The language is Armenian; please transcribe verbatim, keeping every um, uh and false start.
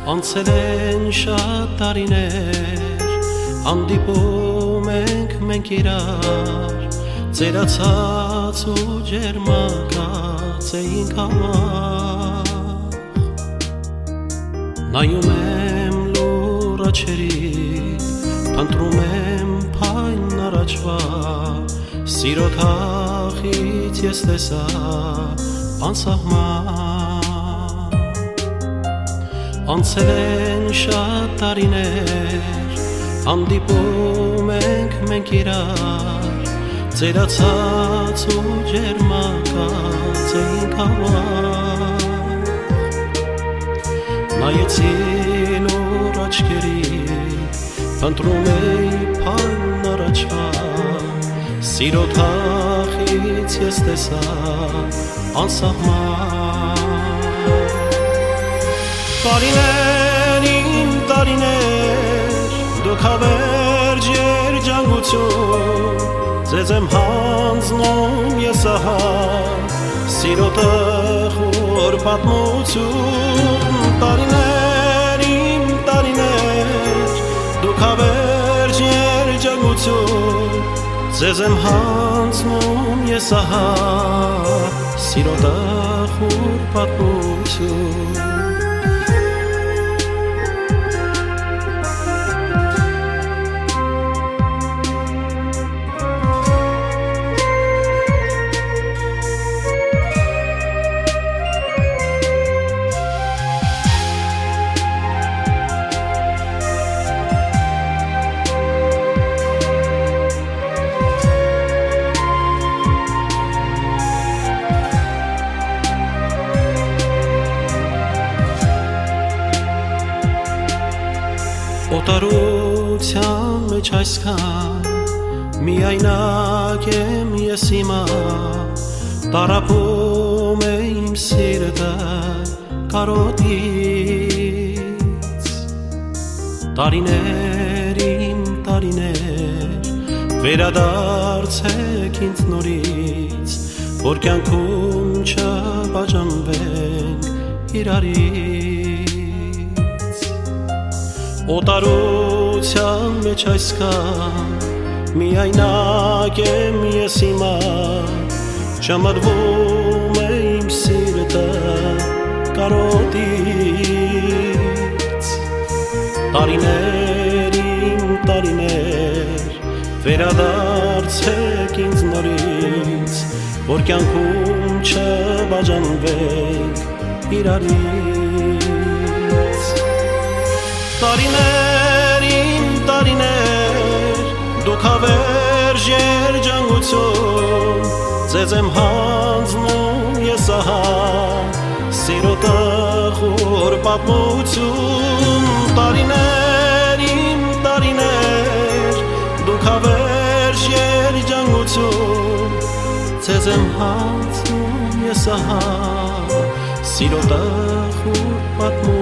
Անցել են շատ տարիներ, հանդիպում ենք մենք իրար, ծերացած ու ջերմակած էինք համար։ Նայում եմ լուռ աչքերիդ, փնտրում եմ փայն առաջվա, սիրո թախից ես տեսա անսահման։ Անցել են շատ տարիներ, հանդիպում ենք մենք իրար, ծերացած ու ջերմակած էինք համար։ Նայեցի լուռ աչքերիդ, փնտրում էի փայն առաջվա, սիրո թախից ես տեսա անսահման։ Տարիներ իմ տարիներ, դուք հավերժ երջանկություն, ձեզ եմ հանձնում ես ահա, սիրո տխուր պատմություն։ Տարիներ իմ տարիներ, դուք հավերժ երջանկություն, ձեզ եմ հանձնում ես ահա, սիրո տխուր պատմություն։ Օտարության մեջ այսքան միայնակ եմ ես հիմա, տառապում է իմ սիրտը կարոտից։ Տարիներ իմ տարիներ, վերադարձեք ինձ նորից, որ կյանքում չբաժանվենք իրարից։ Օտարության մեջ այսքան միայնակ եմ ես հիմա, չմրվում է իմ սիրտը կարոտից։ Տարիներ իմ տարիներ, վերադարձեք ինձ նորից, որ կյանքում չբաժանվենք իրարից։ Տարիներ իմ տարիներ, դուք հավերժ երջանկություն, ձեզ եմ հանձնում ես ահա, սիրո տխուր պատմություն։ Տարիներ իմ տարիներ, դուք հավերժ երջանկություն, ձեզ եմ հանձնում ես ահա, սիրո տխուր պատմություն։